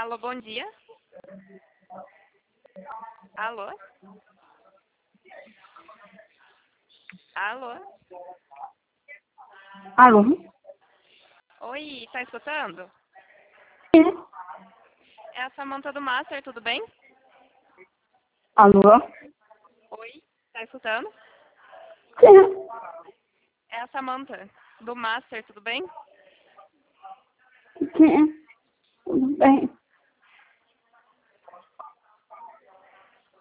Alô, bom dia. Alô? Alô? Alô? Oi, tá escutando? Sim. É a Samantha do Master, tudo bem? Alô? Oi, tá escutando? Sim. É a Samantha do Master, tudo bem? Sim. Tudo bem.